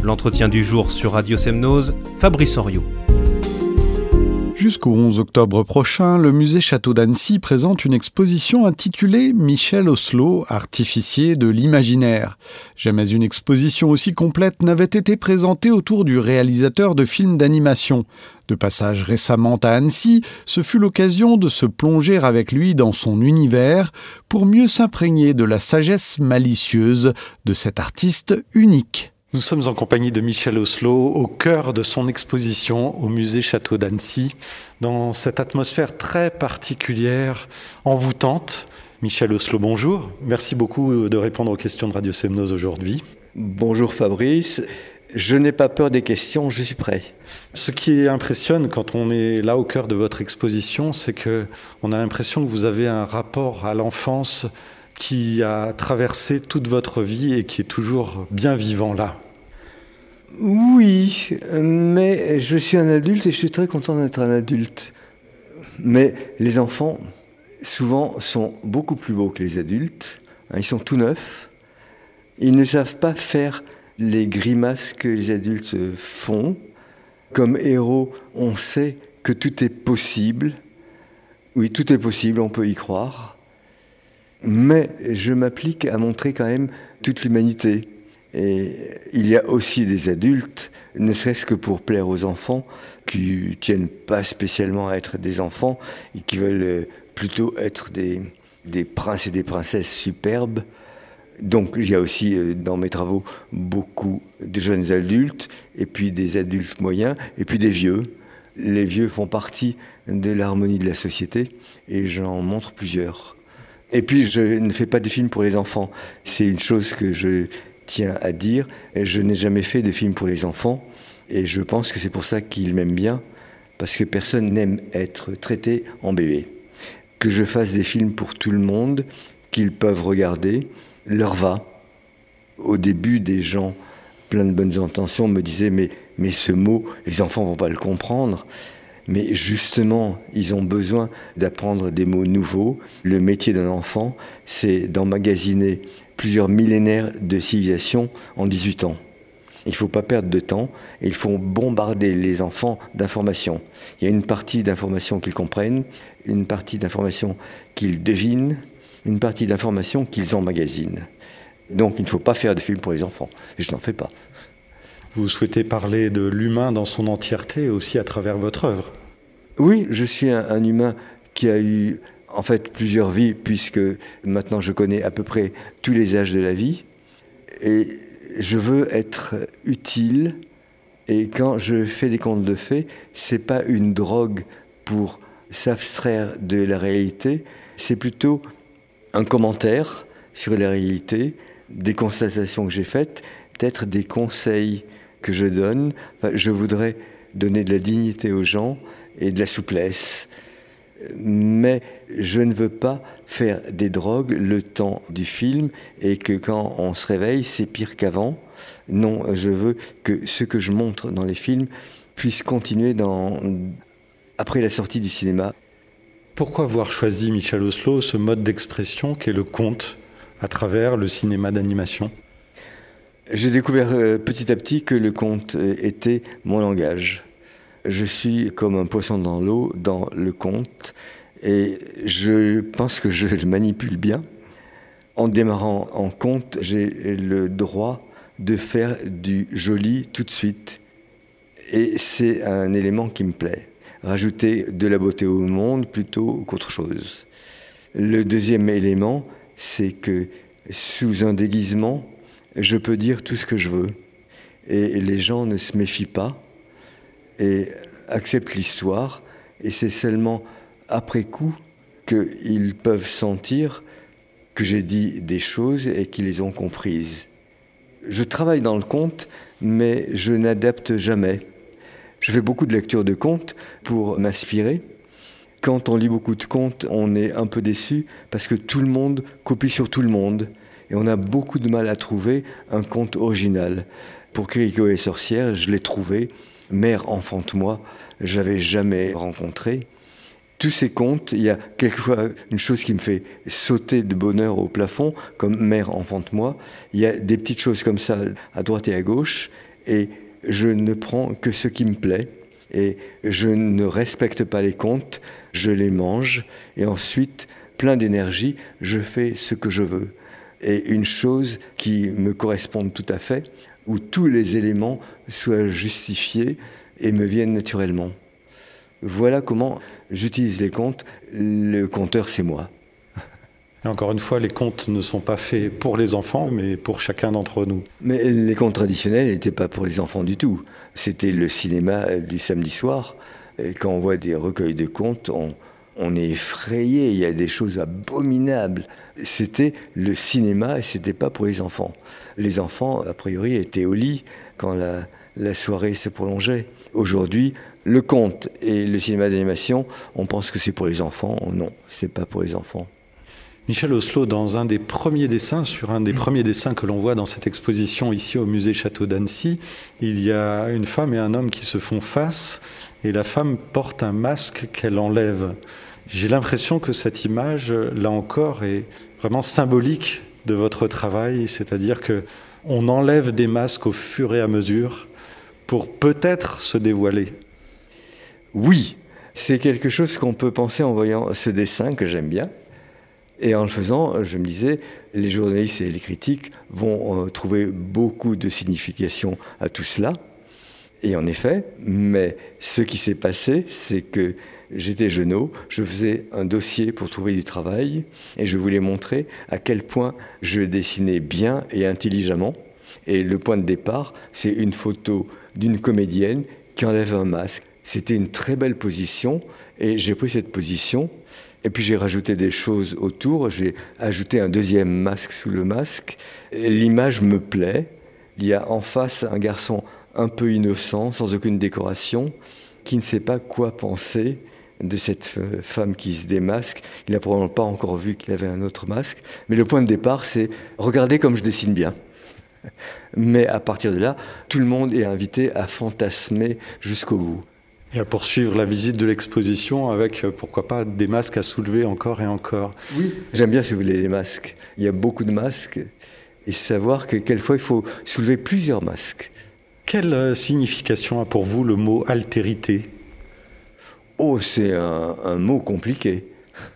L'entretien du jour sur Radio Semnose, Fabrice Oriot. Jusqu'au 11 octobre prochain, le musée Château d'Annecy présente une exposition intitulée Michel Oslo, artificier de l'imaginaire. Jamais une exposition aussi complète n'avait été présentée autour du réalisateur de films d'animation. De passage récemment à Annecy, ce fut l'occasion de se plonger avec lui dans son univers pour mieux s'imprégner de la sagesse malicieuse de cet artiste unique. Nous sommes en compagnie de Michel Oslo, au cœur de son exposition au musée Château d'Annecy, dans cette atmosphère très particulière, envoûtante. Michel Oslo, bonjour. Merci beaucoup de répondre aux questions de Radio Semnose aujourd'hui. Bonjour Fabrice. Je n'ai pas peur des questions, je suis prêt. Ce qui impressionne quand on est là au cœur de votre exposition, c'est qu'on a l'impression que vous avez un rapport à l'enfance qui a traversé toute votre vie et qui est toujours bien vivant là. Oui, mais je suis un adulte et je suis très content d'être un adulte. Mais les enfants, souvent, sont beaucoup plus beaux que les adultes. Ils sont tout neufs. Ils ne savent pas faire les grimaces que les adultes font. Comme héros, on sait que tout est possible. Oui, tout est possible, on peut y croire. Mais je m'applique à montrer quand même toute l'humanité. Et il y a aussi des adultes, ne serait-ce que pour plaire aux enfants, qui tiennent pas spécialement à être des enfants et qui veulent plutôt être des princes et des princesses superbes. Donc il y a aussi dans mes travaux beaucoup de jeunes adultes, et puis des adultes moyens, et puis des vieux. Les vieux font partie de l'harmonie de la société, et j'en montre plusieurs. Et puis je ne fais pas de films pour les enfants. C'est une chose que je tiens à dire. Je n'ai jamais fait de films pour les enfants, et je pense que c'est pour ça qu'ils m'aiment bien, parce que personne n'aime être traité en bébé. Que je fasse des films pour tout le monde, qu'ils peuvent regarder, leur va. Au début, des gens plein de bonnes intentions me disaient mais ce mot, les enfants vont pas le comprendre. Mais justement, ils ont besoin d'apprendre des mots nouveaux. Le métier d'un enfant, c'est d'emmagasiner plusieurs millénaires de civilisation en 18 ans. Il ne faut pas perdre de temps, et il faut bombarder les enfants d'informations. Il y a une partie d'informations qu'ils comprennent, une partie d'informations qu'ils devinent, une partie d'informations qu'ils emmagasinent. Donc il ne faut pas faire de film pour les enfants. Je n'en fais pas. Vous souhaitez parler de l'humain dans son entièreté aussi à travers votre œuvre? Oui, je suis un humain qui a eu en fait plusieurs vies, puisque maintenant je connais à peu près tous les âges de la vie. Et je veux être utile. Et quand je fais des contes de fées, c'est pas une drogue pour s'abstraire de la réalité, c'est plutôt un commentaire sur la réalité, des constatations que j'ai faites, peut-être des conseils que je donne. Enfin, je voudrais donner de la dignité aux gens et de la souplesse. Mais je ne veux pas faire des drogues le temps du film et que quand on se réveille, c'est pire qu'avant. Non, je veux que ce que je montre dans les films puisse continuer après la sortie du cinéma. Pourquoi avoir choisi, Michel Oslo, ce mode d'expression qu'est le conte à travers le cinéma d'animation? J'ai découvert petit à petit que le conte était mon langage. Je suis comme un poisson dans l'eau, dans le conte, et je pense que je le manipule bien. En démarrant en conte, j'ai le droit de faire du joli tout de suite. Et c'est un élément qui me plaît. Rajouter de la beauté au monde plutôt qu'autre chose. Le deuxième élément, c'est que sous un déguisement, je peux dire tout ce que je veux. Et les gens ne se méfient pas et acceptent l'histoire. Et c'est seulement après coup qu'ils peuvent sentir que j'ai dit des choses et qu'ils les ont comprises. Je travaille dans le conte, mais je n'adapte jamais. Je fais beaucoup de lectures de contes pour m'inspirer. Quand on lit beaucoup de contes, on est un peu déçu parce que tout le monde copie sur tout le monde. Et on a beaucoup de mal à trouver un conte original. Pour Kirikou et les sorcières, je l'ai trouvé. Mère, enfante-moi, je l'avais jamais rencontré. Tous ces contes, il y a quelquefois une chose qui me fait sauter de bonheur au plafond, comme Mère, enfante-moi. Il y a des petites choses comme ça à droite et à gauche. et je ne prends que ce qui me plaît. Et je ne respecte pas les contes, je les mange et ensuite, plein d'énergie, je fais ce que je veux. Et une chose qui me corresponde tout à fait, où tous les éléments soient justifiés et me viennent naturellement. Voilà comment j'utilise les contes. Le conteur, c'est moi. Et encore une fois, les contes ne sont pas faits pour les enfants, mais pour chacun d'entre nous. Mais les contes traditionnels n'étaient pas pour les enfants du tout. C'était le cinéma du samedi soir. Et quand on voit des recueils de contes, on est effrayé. Il y a des choses abominables. C'était le cinéma et c'était pas pour les enfants. Les enfants, a priori, étaient au lit quand la soirée se prolongeait. Aujourd'hui, le conte et le cinéma d'animation, on pense que c'est pour les enfants. Non, c'est pas pour les enfants. Michel Oslo, dans un des premiers dessins, sur un des premiers dessins que l'on voit dans cette exposition ici au musée Château d'Annecy, il y a une femme et un homme qui se font face et la femme porte un masque qu'elle enlève. J'ai l'impression que cette image, là encore, est vraiment symbolique de votre travail, c'est-à-dire qu'on enlève des masques au fur et à mesure pour peut-être se dévoiler. Oui, c'est quelque chose qu'on peut penser en voyant ce dessin que j'aime bien. Et en le faisant, je me disais, les journalistes et les critiques vont trouver beaucoup de signification à tout cela. Et en effet, mais ce qui s'est passé, c'est que j'étais jeuneau, je faisais un dossier pour trouver du travail et je voulais montrer à quel point je dessinais bien et intelligemment. Et le point de départ, c'est une photo d'une comédienne qui enlève un masque. C'était une très belle position et j'ai pris cette position. Et puis j'ai rajouté des choses autour, j'ai ajouté un deuxième masque sous le masque. Et l'image me plaît. Il y a en face un garçon un peu innocent, sans aucune décoration, qui ne sait pas quoi penser de cette femme qui se démasque. Il n'a probablement pas encore vu qu'il avait un autre masque. Mais le point de départ, c'est « regardez comme je dessine bien ». Mais à partir de là, tout le monde est invité à fantasmer jusqu'au bout. Et à poursuivre la visite de l'exposition avec, pourquoi pas, des masques à soulever encore et encore. Oui, j'aime bien soulever les masques. Il y a beaucoup de masques et savoir que quelquefois il faut soulever plusieurs masques. Quelle signification a pour vous le mot altérité ? Oh, c'est un mot compliqué.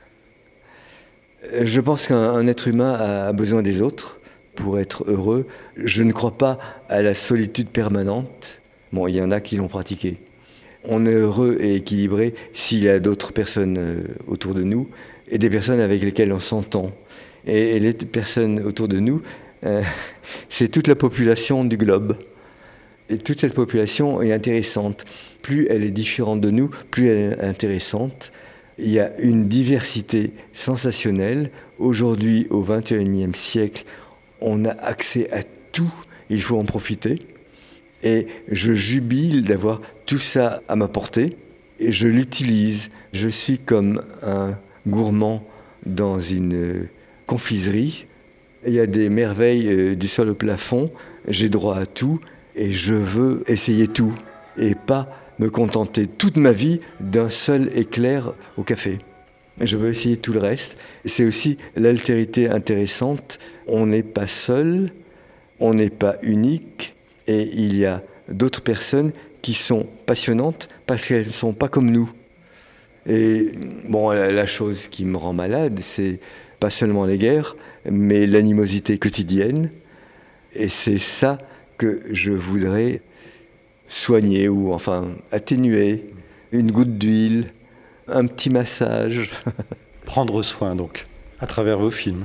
Je pense qu'un être humain a besoin des autres pour être heureux. Je ne crois pas à la solitude permanente. Bon, il y en a qui l'ont pratiquée. On est heureux et équilibré s'il y a d'autres personnes autour de nous et des personnes avec lesquelles on s'entend. Et les personnes autour de nous, c'est toute la population du globe. Et toute cette population est intéressante. Plus elle est différente de nous, plus elle est intéressante. Il y a une diversité sensationnelle. Aujourd'hui, au XXIe siècle, on a accès à tout. Il faut en profiter. Et je jubile d'avoir tout ça à ma portée et je l'utilise. Je suis comme un gourmand dans une confiserie. Il y a des merveilles du sol au plafond. J'ai droit à tout et je veux essayer tout et pas me contenter toute ma vie d'un seul éclair au café. Je veux essayer tout le reste. C'est aussi l'altérité intéressante. On n'est pas seul, on n'est pas unique. Et il y a d'autres personnes qui sont passionnantes parce qu'elles ne sont pas comme nous. Et bon, la chose qui me rend malade, c'est pas seulement les guerres, mais l'animosité quotidienne. Et c'est ça que je voudrais soigner ou enfin atténuer. Une goutte d'huile, un petit massage. Prendre soin donc, à travers vos films.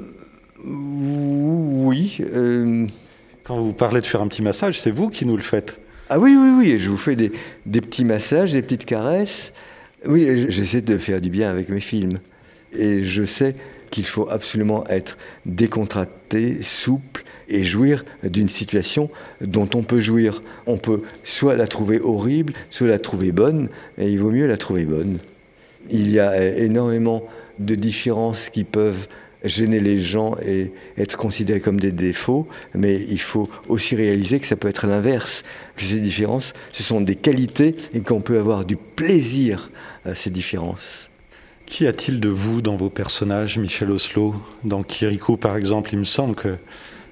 Oui. Quand vous parlez de faire un petit massage, c'est vous qui nous le faites. Ah oui, je vous fais des petits massages, des petites caresses. Oui, j'essaie de faire du bien avec mes films. Et je sais qu'il faut absolument être décontracté, souple et jouir d'une situation dont on peut jouir. On peut soit la trouver horrible, soit la trouver bonne, et il vaut mieux la trouver bonne. Il y a énormément de différences qui peuvent gêner les gens et être considérés comme des défauts, mais il faut aussi réaliser que ça peut être l'inverse, que ces différences, ce sont des qualités et qu'on peut avoir du plaisir à ces différences. Qu'y a-t-il de vous dans vos personnages, Michel Oslo ? Dans Kirikou, par exemple, il me semble que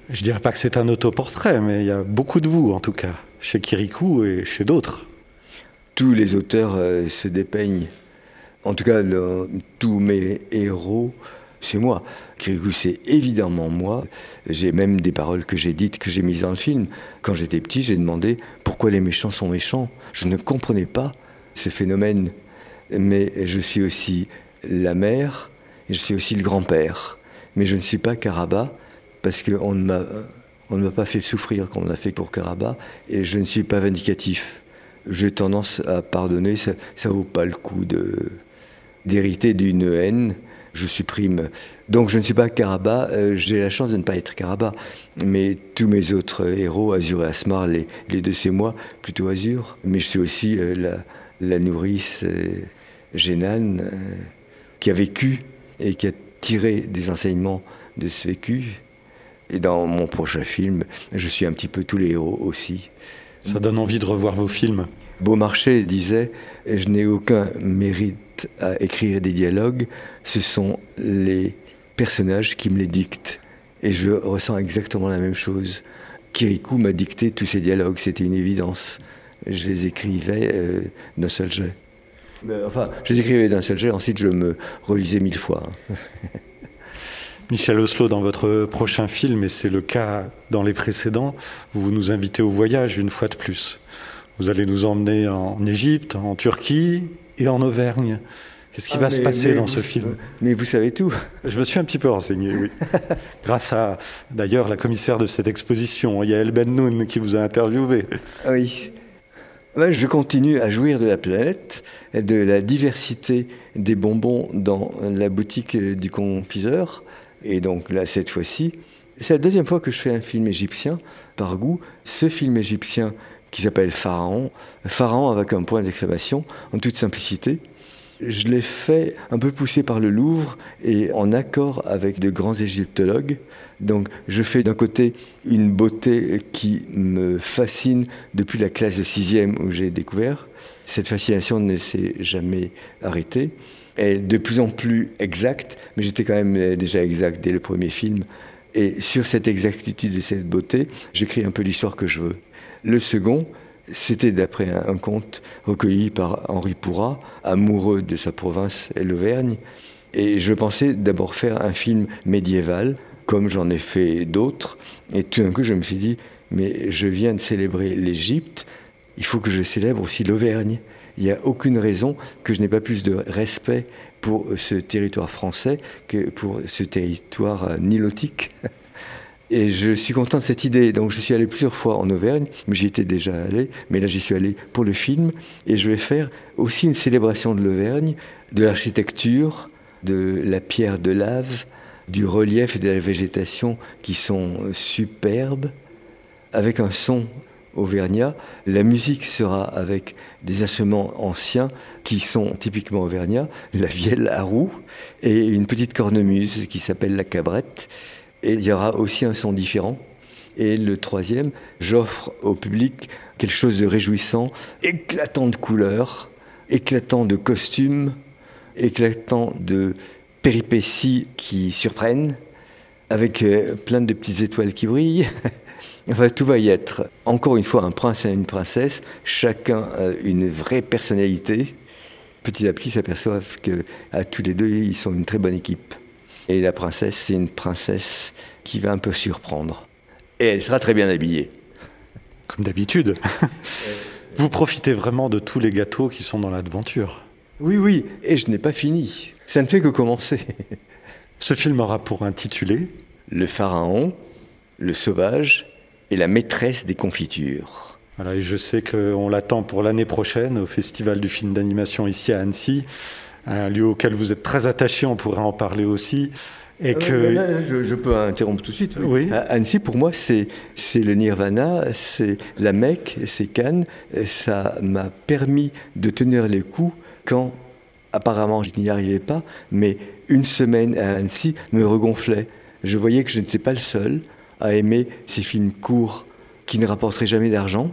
Je dirais pas que c'est un autoportrait, mais il y a beaucoup de vous, en tout cas, chez Kirikou et chez d'autres. Tous les auteurs se dépeignent. En tout cas, tous mes héros, c'est moi. Kirikou, c'est évidemment moi. J'ai même des paroles que j'ai dites, que j'ai mises dans le film. Quand j'étais petit, j'ai demandé pourquoi les méchants sont méchants. Je ne comprenais pas ce phénomène. Mais je suis aussi la mère, et je suis aussi le grand-père. Mais je ne suis pas Karabas, parce qu'on ne m'a pas fait souffrir comme on a fait pour Karabas, et je ne suis pas vindicatif. J'ai tendance à pardonner, ça ne vaut pas le coup d'hériter d'une haine. Je supprime. Donc je ne suis pas Karabas, j'ai la chance de ne pas être Karabas. Mais tous mes autres héros, Azur et Asmar, les deux c'est moi, plutôt Azur. Mais je suis aussi la nourrice Génane, qui a vécu et qui a tiré des enseignements de ce vécu. Et dans mon prochain film, je suis un petit peu tous les héros aussi. Ça donne envie de revoir vos films. Beaumarchais disait « Je n'ai aucun mérite à écrire des dialogues, ce sont les personnages qui me les dictent. » Et je ressens exactement la même chose. Kirikou m'a dicté tous ces dialogues, c'était une évidence. Je les écrivais d'un seul jet. Enfin, je les écrivais d'un seul jet, ensuite je me relisais 1000 fois. Michel Oslo, dans votre prochain film, et c'est le cas dans les précédents, vous nous invitez au voyage une fois de plus. Vous allez nous emmener en Égypte, en Turquie et en Auvergne. Qu'est-ce qui va se passer dans ce film ? Mais vous savez tout. Je me suis un petit peu renseigné, oui. Grâce à, d'ailleurs, la commissaire de cette exposition, Yael Bennoun, qui vous a interviewé. Oui. Je continue à jouir de la planète, de la diversité des bonbons dans la boutique du confiseur. Et donc là, cette fois-ci, c'est la deuxième fois que je fais un film égyptien, par goût. Ce film égyptien qui s'appelle Pharaon, Pharaon avec un point d'exclamation, en toute simplicité. Je l'ai fait un peu poussé par le Louvre et en accord avec de grands égyptologues. Donc je fais d'un côté une beauté qui me fascine depuis la classe de 6e où j'ai découvert. Cette fascination ne s'est jamais arrêtée. Elle est de plus en plus exacte, mais j'étais quand même déjà exact dès le premier film. Et sur cette exactitude et cette beauté, j'écris un peu l'histoire que je veux. Le second, c'était d'après un conte recueilli par Henri Pourrat, amoureux de sa province, l'Auvergne. Et je pensais d'abord faire un film médiéval, comme j'en ai fait d'autres. Et tout d'un coup, je me suis dit, mais je viens de célébrer l'Égypte, il faut que je célèbre aussi l'Auvergne. Il n'y a aucune raison que je n'ai pas plus de respect pour ce territoire français que pour ce territoire nilotique. Et je suis content de cette idée. Donc je suis allé plusieurs fois en Auvergne, mais j'y étais déjà allé, mais là j'y suis allé pour le film. Et je vais faire aussi une célébration de l'Auvergne, de l'architecture, de la pierre de lave, du relief et de la végétation qui sont superbes, avec un son auvergnat. La musique sera avec des instruments anciens qui sont typiquement auvergnats, la vielle à roue et une petite cornemuse qui s'appelle la cabrette. Et il y aura aussi un son différent. Et le troisième, j'offre au public quelque chose de réjouissant, éclatant de couleurs, éclatant de costumes, éclatant de péripéties qui surprennent, avec plein de petites étoiles qui brillent. Enfin, tout va y être. Encore une fois, un prince et une princesse, chacun a une vraie personnalité. Petit à petit, ils s'aperçoivent qu'à tous les deux, ils sont une très bonne équipe. Et la princesse, c'est une princesse qui va un peu surprendre. Et elle sera très bien habillée. Comme d'habitude. Vous profitez vraiment de tous les gâteaux qui sont dans l'aventure. Oui, et je n'ai pas fini. Ça ne fait que commencer. Ce film aura pour intitulé « Le pharaon, le sauvage et la maîtresse des confitures ». Voilà, et je sais qu'on l'attend pour l'année prochaine au Festival du film d'animation ici à Annecy, un lieu auquel vous êtes très attaché, on pourrait en parler aussi. Et là, je peux interrompre tout de suite. Oui. Annecy, pour moi, c'est le nirvana, c'est la Mecque, c'est Cannes. Ça m'a permis de tenir les coups quand, apparemment, je n'y arrivais pas, mais une semaine à Annecy me regonflait. Je voyais que je n'étais pas le seul à aimer ces films courts qui ne rapporteraient jamais d'argent.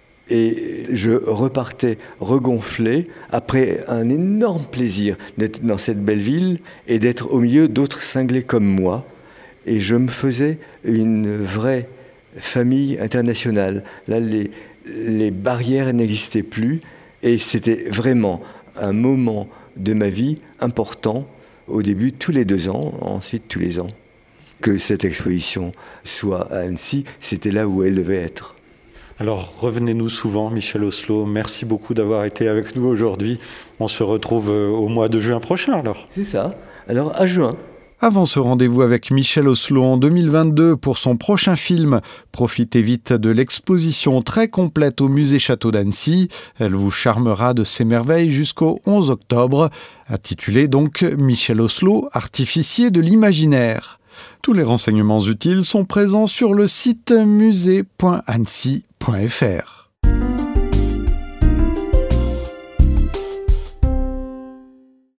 Et je repartais regonflé après un énorme plaisir d'être dans cette belle ville et d'être au milieu d'autres cinglés comme moi. et je me faisais une vraie famille internationale. Là, les barrières n'existaient plus et c'était vraiment un moment de ma vie important, au début tous les 2 ans, ensuite tous les ans. Que cette exposition soit à Annecy, c'était là où elle devait être. Alors revenez-nous souvent, Michel Oslo. Merci beaucoup d'avoir été avec nous aujourd'hui. On se retrouve au mois de juin prochain alors. C'est ça. Alors à juin. Avant ce rendez-vous avec Michel Oslo en 2022 pour son prochain film, profitez vite de l'exposition très complète au musée Château d'Annecy. Elle vous charmera de ses merveilles jusqu'au 11 octobre, intitulée donc Michel Oslo, artificier de l'imaginaire. Tous les renseignements utiles sont présents sur le site musée.annecy.fr.